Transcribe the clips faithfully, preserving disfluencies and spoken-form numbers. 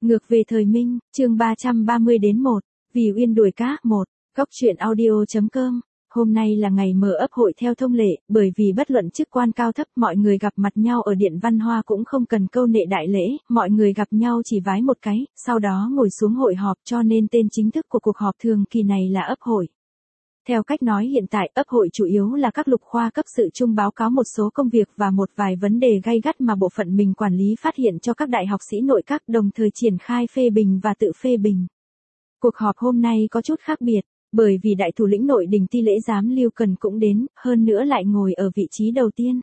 Ngược về thời Minh, chương ba trăm ba mươi đến một, Vì Uyên đuổi cá, một, Góc truyện audio chấm com. Hôm nay là ngày mở ấp hội theo thông lệ, bởi vì bất luận chức quan cao thấp mọi người gặp mặt nhau ở Điện Văn Hoa cũng không cần câu nệ đại lễ, mọi người gặp nhau chỉ vái một cái, sau đó ngồi xuống hội họp cho nên tên chính thức của cuộc họp thường kỳ này là ấp hội. Theo cách nói hiện tại, ấp hội chủ yếu là các lục khoa cấp sự chung báo cáo một số công việc và một vài vấn đề gay gắt mà bộ phận mình quản lý phát hiện cho các đại học sĩ nội các, đồng thời triển khai phê bình và tự phê bình. Cuộc họp hôm nay có chút khác biệt, bởi vì đại thủ lĩnh nội đình Ti Lễ Giám Lưu Cần cũng đến, hơn nữa lại ngồi ở vị trí đầu tiên.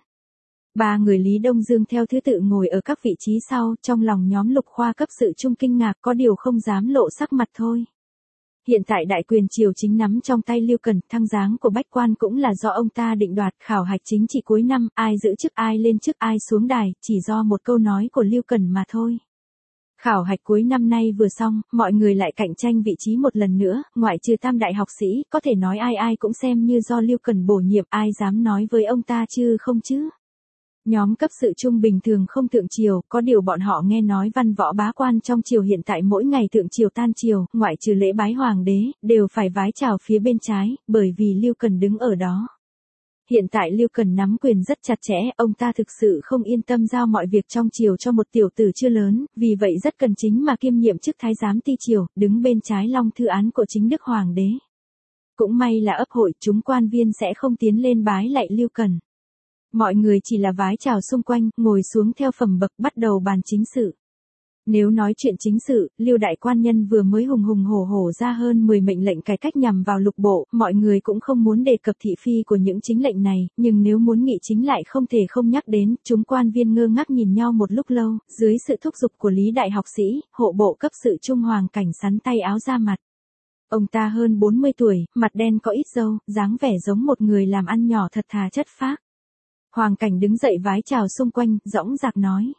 Ba người Lý Đông Dương theo thứ tự ngồi ở các vị trí sau, trong lòng nhóm lục khoa cấp sự chung kinh ngạc, có điều không dám lộ sắc mặt thôi. Hiện tại đại quyền triều chính nắm trong tay Lưu Cần, thăng giáng của bách quan cũng là do ông ta định đoạt, khảo hạch chính trị cuối năm, ai giữ chức ai lên chức ai xuống đài, chỉ do một câu nói của Lưu Cần mà thôi. Khảo hạch cuối năm nay vừa xong, mọi người lại cạnh tranh vị trí một lần nữa, ngoại trừ tam đại học sĩ, có thể nói ai ai cũng xem như do Lưu Cần bổ nhiệm, ai dám nói với ông ta chứ không chứ. Nhóm cấp sự chung bình thường không thượng triều, có điều bọn họ nghe nói văn võ bá quan trong triều hiện tại mỗi ngày thượng triều tan triều, ngoại trừ lễ bái hoàng đế, đều phải vái chào phía bên trái, bởi vì Lưu Cần đứng ở đó. Hiện tại Lưu Cần nắm quyền rất chặt chẽ, ông ta thực sự không yên tâm giao mọi việc trong triều cho một tiểu tử chưa lớn, vì vậy rất cần chính mà kiêm nhiệm chức thái giám ti triều, đứng bên trái long thư án của chính đức hoàng đế. Cũng may là ấp hội, chúng quan viên sẽ không tiến lên bái lạy Lưu Cần. Mọi người chỉ là vái chào xung quanh, ngồi xuống theo phẩm bậc bắt đầu bàn chính sự. Nếu nói chuyện chính sự, Lưu đại quan nhân vừa mới hùng hùng hổ hổ ra hơn mười mệnh lệnh cải cách nhằm vào lục bộ, mọi người cũng không muốn đề cập thị phi của những chính lệnh này, nhưng nếu muốn nghị chính lại không thể không nhắc đến, chúng quan viên ngơ ngác nhìn nhau một lúc lâu, dưới sự thúc giục của Lý đại học sĩ, hộ bộ cấp sự Trung Hoàng Cảnh sắn tay áo ra mặt. Ông ta hơn bốn mươi tuổi, mặt đen có ít râu, dáng vẻ giống một người làm ăn nhỏ thật thà chất phác. Hoàng Cảnh đứng dậy vái chào xung quanh, dõng dạc nói.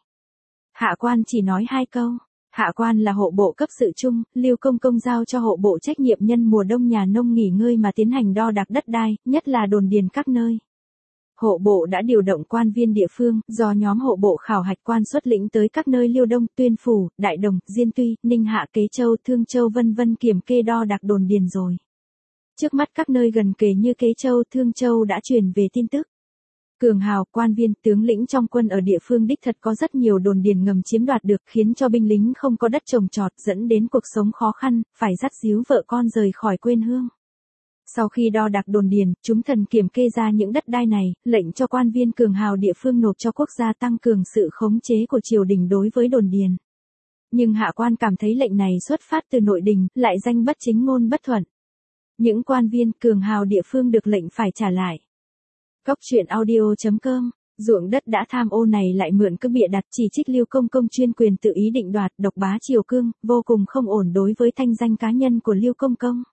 Hạ quan chỉ nói hai câu. Hạ quan là hộ bộ cấp sự chung, Lưu Công Công giao cho hộ bộ trách nhiệm nhân mùa đông nhà nông nghỉ ngơi mà tiến hành đo đạc đất đai, nhất là đồn điền các nơi. Hộ bộ đã điều động quan viên địa phương, do nhóm hộ bộ khảo hạch quan xuất lĩnh tới các nơi Liêu Đông, Tuyên Phủ, Đại Đồng, Diên Tuy, Ninh Hạ, Kế Châu, Thương Châu vân vân kiểm kê đo đạc đồn điền rồi. Trước mắt các nơi gần kề như Kế Châu, Thương Châu đã truyền về tin tức. Cường hào, quan viên, tướng lĩnh trong quân ở địa phương đích thật có rất nhiều đồn điền ngầm chiếm đoạt được, khiến cho binh lính không có đất trồng trọt, dẫn đến cuộc sống khó khăn, phải dắt díu vợ con rời khỏi quê hương. Sau khi đo đạc đồn điền, chúng thần kiểm kê ra những đất đai này, lệnh cho quan viên cường hào địa phương nộp cho quốc gia tăng cường sự khống chế của triều đình đối với đồn điền. Nhưng hạ quan cảm thấy lệnh này xuất phát từ nội đình, lại danh bất chính ngôn bất thuận. Những quan viên cường hào địa phương được lệnh phải trả lại. Góc truyện audio chấm com, ruộng đất đã tham ô này lại mượn cứ bịa đặt chỉ trích Lưu Công Công chuyên quyền tự ý định đoạt, độc bá triều cương, vô cùng không ổn đối với thanh danh cá nhân của Lưu Công Công.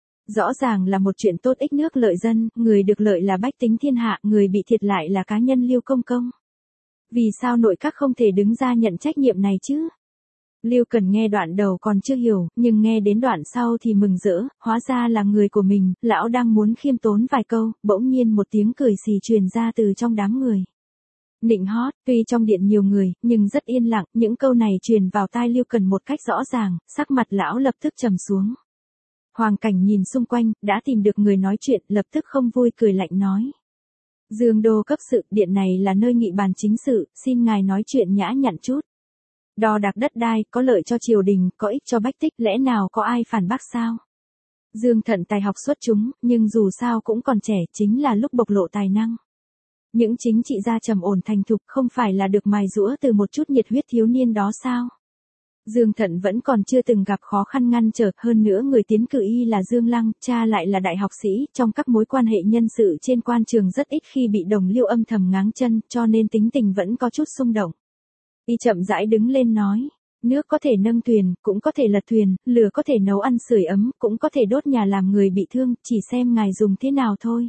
Rõ ràng là một chuyện tốt ích nước lợi dân, người được lợi là bách tính thiên hạ, người bị thiệt lại là cá nhân Lưu Công Công. Vì sao nội các không thể đứng ra nhận trách nhiệm này chứ? Lưu Cần nghe đoạn đầu còn chưa hiểu, nhưng nghe đến đoạn sau thì mừng rỡ, hóa ra là người của mình, lão đang muốn khiêm tốn vài câu, bỗng nhiên một tiếng cười xì truyền ra từ trong đám người. Nịnh hót, tuy trong điện nhiều người, nhưng rất yên lặng, những câu này truyền vào tai Lưu Cần một cách rõ ràng, sắc mặt lão lập tức trầm xuống. Hoàng Cảnh nhìn xung quanh, đã tìm được người nói chuyện, lập tức không vui cười lạnh nói. Dương đô cấp sự, điện này là nơi nghị bàn chính sự, xin ngài nói chuyện nhã nhặn chút. Đo đạc đất đai, có lợi cho triều đình, có ích cho bách tích, lẽ nào có ai phản bác sao? Dương Thận tài học xuất chúng, nhưng dù sao cũng còn trẻ, chính là lúc bộc lộ tài năng. Những chính trị gia trầm ổn thành thục không phải là được mài giũa từ một chút nhiệt huyết thiếu niên đó sao? Dương Thận vẫn còn chưa từng gặp khó khăn ngăn trở, hơn nữa người tiến cử y là Dương Lăng, cha lại là đại học sĩ, trong các mối quan hệ nhân sự trên quan trường rất ít khi bị đồng Liêu âm thầm ngáng chân, cho nên tính tình vẫn có chút xung động. Y chậm rãi đứng lên nói, nước có thể nâng thuyền, cũng có thể lật thuyền, lửa có thể nấu ăn sưởi ấm, cũng có thể đốt nhà làm người bị thương, chỉ xem ngài dùng thế nào thôi.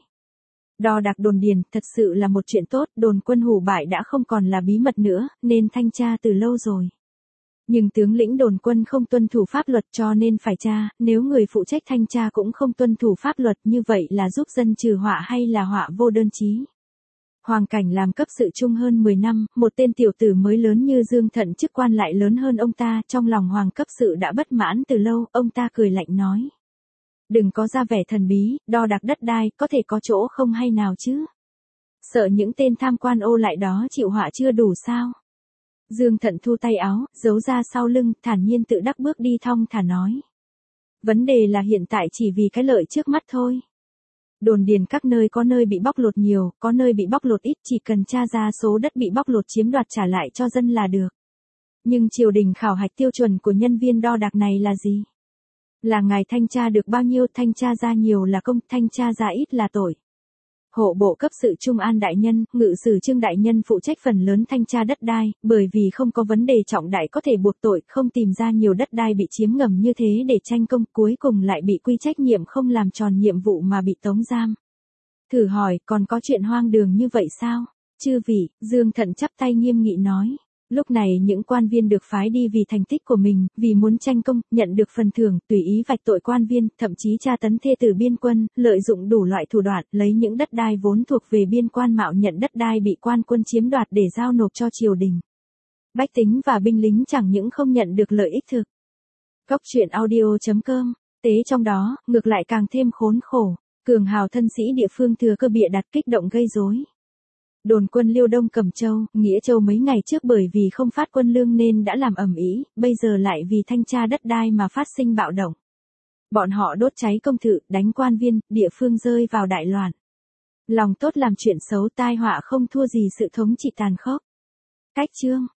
Đo đạc đồn điền, thật sự là một chuyện tốt, đồn quân hủ bại đã không còn là bí mật nữa, nên thanh tra từ lâu rồi. Nhưng tướng lĩnh đồn quân không tuân thủ pháp luật cho nên phải tra, nếu người phụ trách thanh tra cũng không tuân thủ pháp luật như vậy là giúp dân trừ họa hay là họa vô đơn chí. Hoàng Cảnh làm cấp sự trung hơn mười năm, một tên tiểu tử mới lớn như Dương Thận chức quan lại lớn hơn ông ta, trong lòng Hoàng cấp sự đã bất mãn từ lâu, ông ta cười lạnh nói. Đừng có ra vẻ thần bí, đo đạc đất đai, có thể có chỗ không hay nào chứ. Sợ những tên tham quan ô lại đó chịu họa chưa đủ sao. Dương Thận thu tay áo, giấu ra sau lưng, thản nhiên tự đắc bước đi thong thả nói. Vấn đề là hiện tại chỉ vì cái lợi trước mắt thôi. Đồn điền các nơi có nơi bị bóc lột nhiều, có nơi bị bóc lột ít, chỉ cần tra ra số đất bị bóc lột chiếm đoạt trả lại cho dân là được. Nhưng triều đình khảo hạch tiêu chuẩn của nhân viên đo đạc này là gì? Là ngài thanh tra được bao nhiêu, thanh tra ra nhiều là công, thanh tra ra ít là tội. Hộ bộ cấp sự Trung An đại nhân, ngự sử Trương đại nhân phụ trách phần lớn thanh tra đất đai, bởi vì không có vấn đề trọng đại có thể buộc tội, không tìm ra nhiều đất đai bị chiếm ngầm như thế để tranh công, cuối cùng lại bị quy trách nhiệm không làm tròn nhiệm vụ mà bị tống giam. Thử hỏi, còn có chuyện hoang đường như vậy sao? Chư vị, Dương Thận chắp tay nghiêm nghị nói. Lúc này những quan viên được phái đi vì thành tích của mình, vì muốn tranh công, nhận được phần thưởng, tùy ý vạch tội quan viên, thậm chí tra tấn thê tử biên quân, lợi dụng đủ loại thủ đoạn, lấy những đất đai vốn thuộc về biên quan mạo nhận đất đai bị quan quân chiếm đoạt để giao nộp cho triều đình. Bách tính và binh lính chẳng những không nhận được lợi ích thực. Góc truyện audio chấm com, tế trong đó, ngược lại càng thêm khốn khổ, cường hào thân sĩ địa phương thừa cơ bịa đặt kích động gây rối. Đồn quân Liêu Đông Cẩm Châu, Nghĩa Châu mấy ngày trước bởi vì không phát quân lương nên đã làm ầm ĩ, bây giờ lại vì thanh tra đất đai mà phát sinh bạo động. Bọn họ đốt cháy công thự, đánh quan viên, địa phương rơi vào đại loạn. Lòng tốt làm chuyện xấu, tai họa không thua gì sự thống trị tàn khốc. Cách chương